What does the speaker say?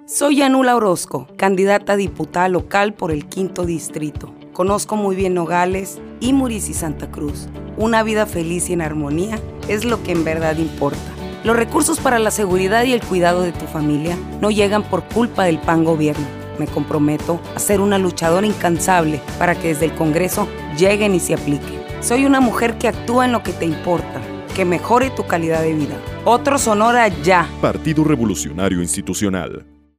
Soy Yanula Orozco, candidata a diputada local por el 5º Distrito. Conozco muy bien Nogales, Imuris y Santa Cruz. Una vida feliz y en armonía es lo que en verdad importa. Los recursos para la seguridad y el cuidado de tu familia no llegan por culpa del PAN gobierno. Me comprometo a ser una luchadora incansable para que desde el Congreso lleguen y se apliquen. Soy una mujer que actúa en lo que te importa, que mejore tu calidad de vida. Otro Sonora ya. Partido Revolucionario Institucional.